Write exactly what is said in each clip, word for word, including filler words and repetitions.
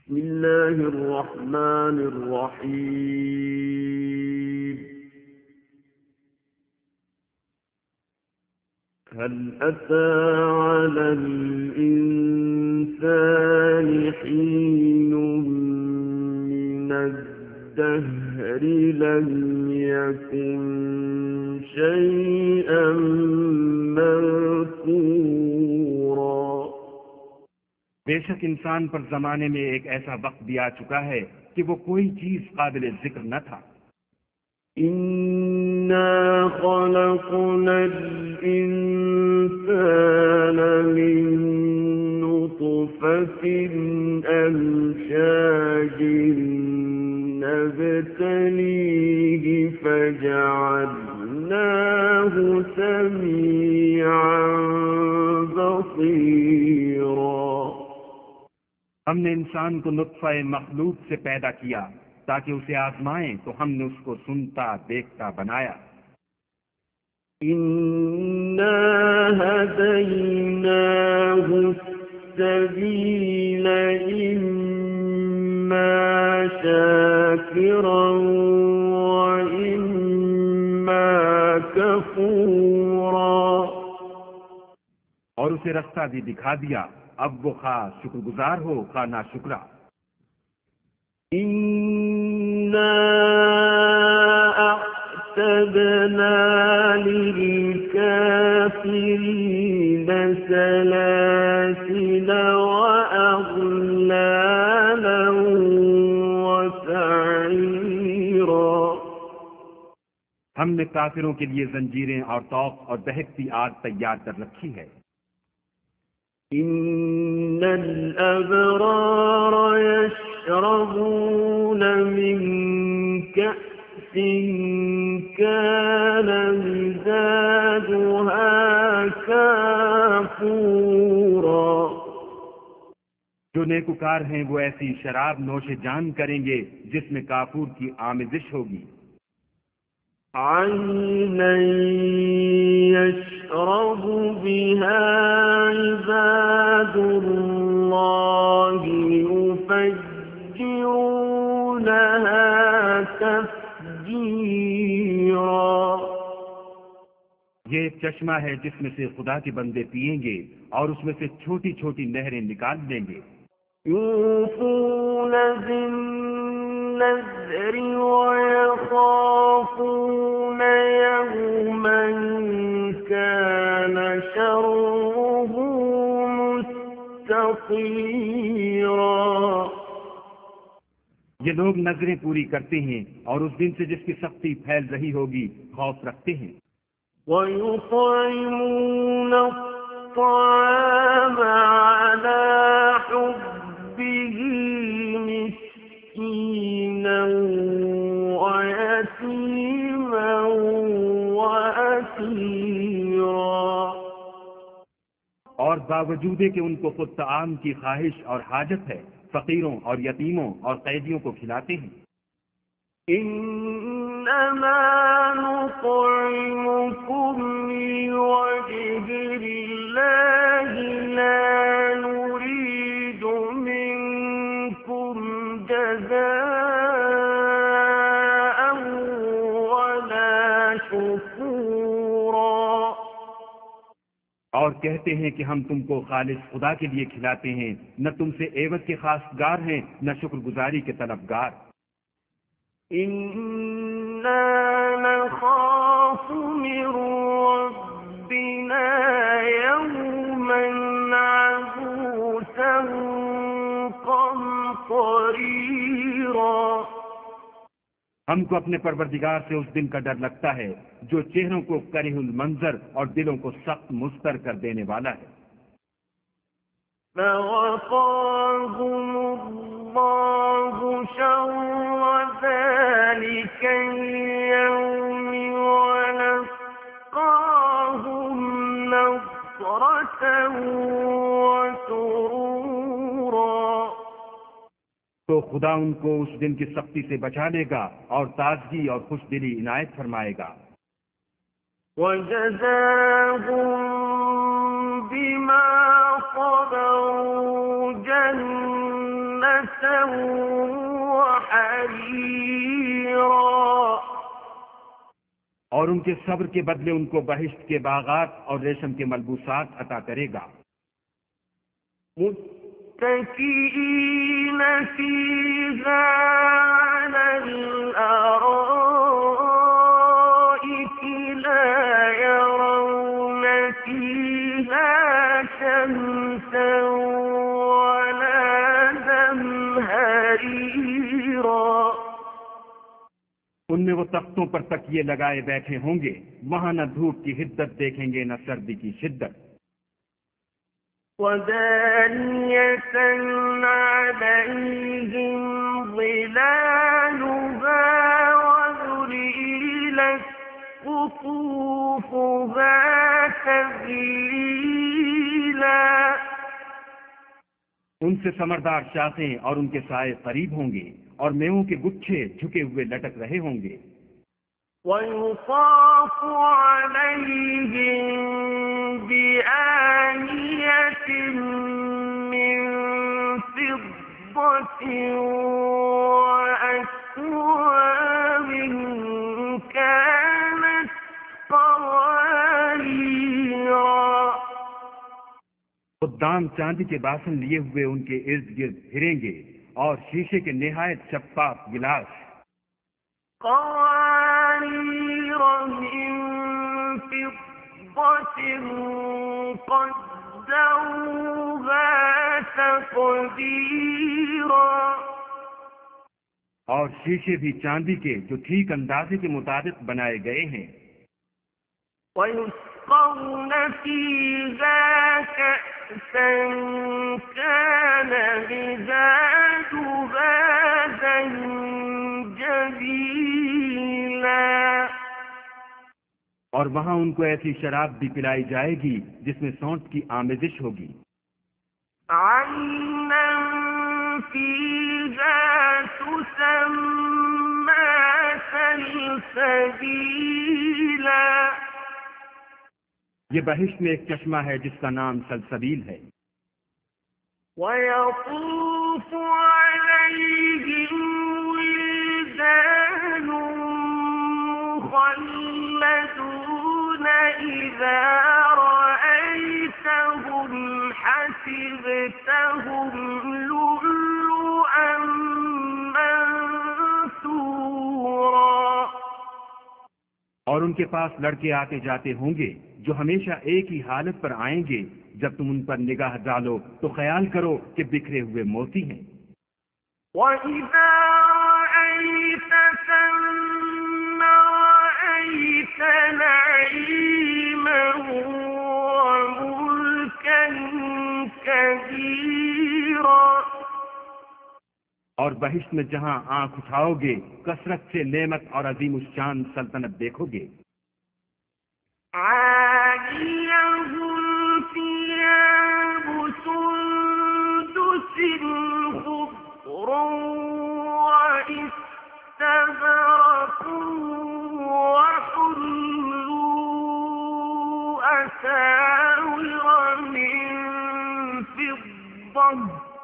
بسم الله الرحمن الرحيم هل أتى على الإنسان حين من الدهر لم يكن شيئا مذكورا. بے شک انسان پر زمانے میں ایک ایسا وقت بھی آ چکا ہے کہ وہ کوئی چیز قابل ذکر نہ تھا. إِنَّا خَلَقْنَا الْإِنسَانَ مِن نُّطْفَةٍ أَمْشَاجٍ نَّبْتَلِيهِ فَجَعَلْنَاهُ سَمِيعًا بَصِيرًا. ہم نے انسان کو نطفہ مخلوق سے پیدا کیا تاکہ اسے آزمائیں تو ہم نے اس کو سنتا دیکھتا بنایا. إِنَّا هَدَيْنَاهُ السَّبِيلَ إِمَّا شَاكِرًا وَإِمَّا كَفُورًا. اور اسے رستہ بھی دکھا دیا، اب وہ خواہ شکر گزار ہو خواہ نا شکرا. إِنَّا أَعْتَدْنَا لِلْكَافِرِينَ سَلَاسِلَ وَأَغْلَالًا وَسَعِيرًا. ہم نے کافروں کے لیے زنجیریں اور طوق اور دہکتی آگ تیار کر رکھی ہے. إِنَّ الْأَبْرَارَ يَشْرَبُونَ مِنْ كَأْسٍ كَانَ مِزَاجُهَا كَافُورًا. جو نیکوکار ہیں وہ ایسی شراب نوش جان کریں گے جس میں کافور کی آمیزش ہوگی. عَيْنًا يَشْرَبُ بِهَا عِبَادُ اللَّهِ يُفَجِّرُونَهَا تَفْجِيرًا. یہ ایک چشمہ ہے جس میں سے خدا کے بندے پیئیں گے اور اس میں سے چھوٹی چھوٹی نہریں نکال دیں گے. يُوفُونَ بِالنَّذْرِ وَيَخَافُونَ يَوْمًا كَانَ شَرُّهُ مُسْتَطِيرًا. یہ لوگ نظریں پوری کرتے ہیں اور اس دن سے جس کی سختی پھیل رہی ہوگی خوف رکھتے ہیں. وَيُطْعِمُونَ الطَّعَامَ عَلَى حُبِّهِ مِسْكِينًا وَيَتِيمًا وَأَسِيرًا. اور باوجود کہ ان کو خود طعام کی خواہش اور حاجت ہے فقیروں اور یتیموں اور قیدیوں کو کھلاتے ہیں. إِنَّمَا نُطْعِمُكُمْ لِوَجْهِ اللَّهِ لَا نُرِيدُ مِنكُمْ جَزَاءً وَلَا شُكُورًا. اور کہتے ہیں کہ ہم تم کو خالص خدا کے لیے کھلاتے ہیں، نہ تم سے عوض کے خواستگار ہیں نہ شکر گزاری کے طلبگار. إِنَّا نَخَافُ مِن رَّبِّنَا يَوْمًا عَبُوسًا قَمْطَرِيرًا. ہم کو اپنے پروردگار سے اس دن کا ڈر لگتا ہے جو چہروں کو کرہ المنظر اور دلوں کو سخت مضطر کر دینے والا ہے. فَوَقَاهُمُ اللَّهُ شَرَّ ذَلِكَ الْيَوْمِ وَلَقَّاهُمْ نَضْرَةً وَسُرُورًا. تو خدا ان کو اس دن کی سختی سے بچا لے گا اور تازگی اور خوش دلی عنایت فرمائے گا. وَجَزَاهُم بِمَا صَبَرُوا جَنَّةً وحريرا. اور ان کے صبر کے بدلے ان کو بہشت کے باغات اور ریشم کے ملبوسات عطا کرے گا. متكئين فيها على الأرائك لا يرون فيها شمسا ولا زمهريرا. ان میں وہ تختوں پر تکیے لگائے بیٹھے ہوں گے، وہاں نہ دھوپ کی حدت دیکھیں گے نہ سردی کی شدت. وَدَانِيَةً عَلَيْهِمْ ظِلَالُهَا وَذُلِّلَتْ قُطُوفُهَا تَذْلِيلًا. ان سے ثمردار شاخیں اور ان کے سائے قریب ہوں گے، اور میووں کے گچھے جھکے ہوئے لٹک رہے ہوں گے. وَيُطَافُ عَلَيْهِمْ بِآنِيَةٍ مِّن فِضَّةٍ وَأَكْوَابٍ كَانَتْ قَوَارِيرَا. خدام چاندی کے باسن لیے ہوئے ان کے ارد گرد پھریں گے، اور شیشے کے نہایت شفاف گلاس. قوارير من فضة قدروها تقديرا. اور شیشے بھی چاندی کے جو ٹھیک اندازے کے مطابق بنائے گئے ہیں. ويسقون فيها كأسا كان مزاجها زنجبيلا. اور وہاں ان کو ایسی شراب بھی پلائی جائے گی جس میں سونٹ کی آمیزش ہوگی. عينا فيها تسمى سلسبيلا. یہ بہشت میں ایک چشمہ ہے جس کا نام سلسبیل ہے. وَيَطُوفُ عَلَيْهِمْ وِلْدَانٌ مُّخَلَّدُونَ إِذَا رَأَيْتَهُمْ حَسِبْتَهُمْ لُؤْلُؤًا مَّنثُورًا. اور ان کے پاس لڑکے آتے جاتے ہوں گے جو ہمیشہ ایک ہی حالت پر آئیں گے. جب تم ان پر نگاہ ڈالو تو خیال کرو کہ بکھرے ہوئے موتی ہیں. وَإِذَا رَأَيْتَ ثَمَّ رَأَيْتَ نَعِيمًا وَمُلْكًا كَبِيرًا. اور بہشت میں جہاں آنکھ اٹھاؤ گے کثرت سے نعمت اور عظیم الشان سلطنت دیکھو گے. عَالِيَهُمْ ثِيَابُ سُندُسٍ خُضْرٌ وَإِسْتَبْرَقٌ وَحُلُّوا أَسَاوِرَ مِن فِضَّةٍ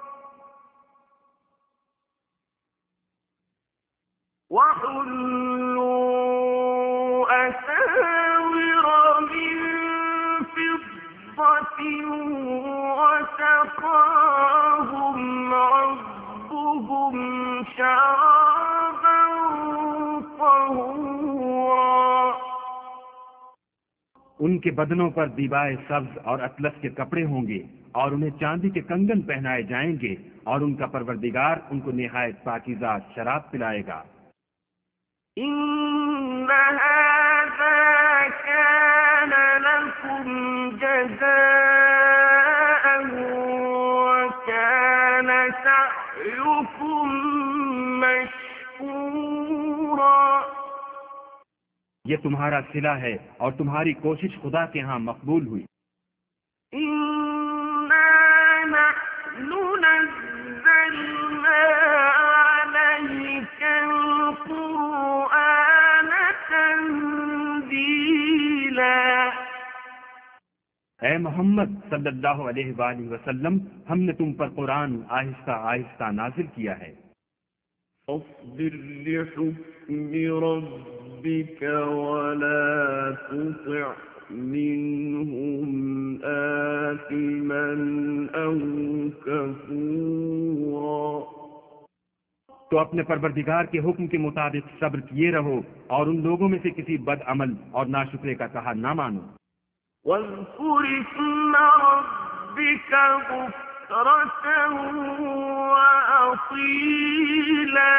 وَحُلُّوا أَسَاوِرَ مِن فِضَّةٍ وَسَقَاهُمْ رَبُّهُمْ شَرَابًا طَهُورًا. ان کے بدنوں پر دیبائے سبز اور اطلس کے کپڑے ہوں گے، اور انہیں چاندی کے کنگن پہنائے جائیں گے، اور ان کا پروردگار ان کو نہایت پاکیزہ شراب پلائے گا. إِنَّ هَذَا كَانَ لَكُمْ جَزَاءً وَكَانَ سَعْيُكُمْ مَشْكُورًا. یہ تمہارا صلہ ہے اور تمہاری کوشش خدا کے ہاں مقبول ہوئی. إِنَّا نَحْنُ نَزَّلْنَا عَلَيْكَ الْقُرْآنَ تَنزِيلًا. اے محمد صلی اللہ علیہ وآلہ وسلم ہم نے تم پر قرآن آہستہ آہستہ نازل کیا ہے۔ فاصبر لحكم ربك ولا تطع منهم آثما أو كفورا۔ تو اپنے پروردگار کے حکم کے مطابق صبر کیے رہو اور ان لوگوں میں سے کسی بد عمل اور ناشکرے کا کہا نہ مانو۔ واذكر اسم ربك بكرة وأصيلا۔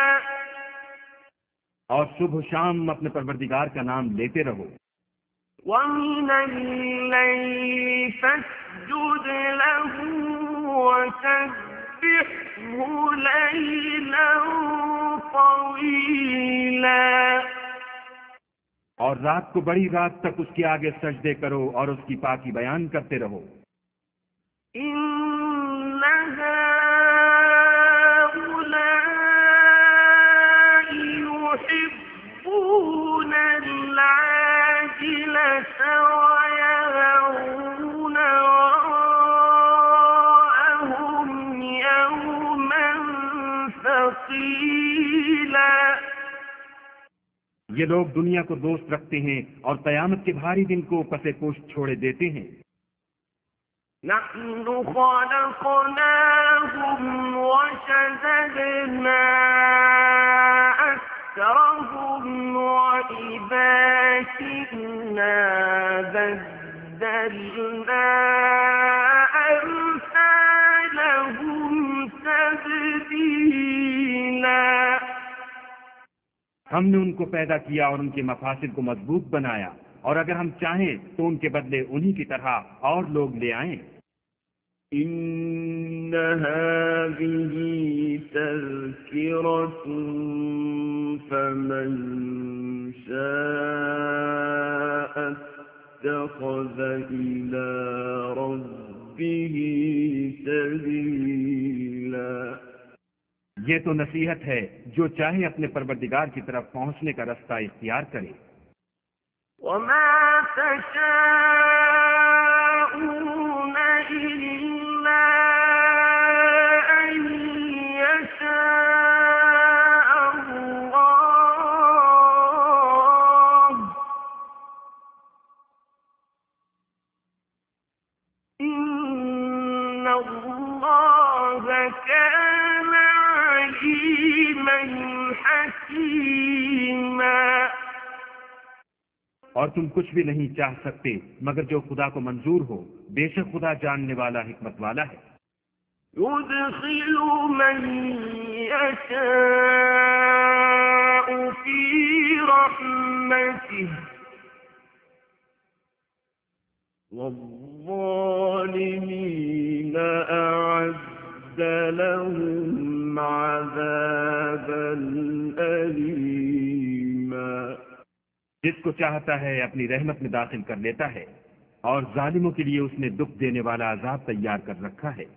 اور صبح و شام اپنے پروردگار کا نام لیتے رہو۔ ومن الليل فاسجد له وسبحه ليلا طويلا۔ اور رات کو بڑی رات تک اس کے آگے سجدے کرو اور اس کی پاکی بیان کرتے رہو۔ إن هؤلاء يحبون العاجلة ويذرون وراءهم يوما ثقيلا۔ یہ لوگ دنیا کو دوست رکھتے ہیں اور قیامت کے بھاری دن کو پسے پوش چھوڑے دیتے ہیں۔ نحن خلقناهم وشددنا أسرهم وإذا شئنا بدلنا أمثالهم تبديلا۔ ہم نے ان کو پیدا کیا اور ان کے مفاصل کو مضبوط بنایا، اور اگر ہم چاہیں تو ان کے بدلے انہی کی طرح اور لوگ لے آئیں۔ إن هذه تذكرة فمن شاء اتخذ إلى ربه سبيلا۔ یہ تو نصیحت ہے، جو چاہے اپنے پروردگار کی طرف پہنچنے کا رستہ اختیار کرے۔ وما تشاءون إلا أن يشاء الله إن الله كان عليما حكيما۔ اور تم کچھ بھی نہیں چاہ سکتے مگر جو خدا کو منظور ہو، بے شک خدا جاننے والا حکمت والا ہے۔ يدخل من يشاء في رحمته والظالمين أعد لهم عذابا أليما۔ جس کو چاہتا ہے اپنی رحمت میں داخل کر لیتا ہے، اور ظالموں کے لیے اس نے دکھ دینے والا عذاب تیار کر رکھا ہے۔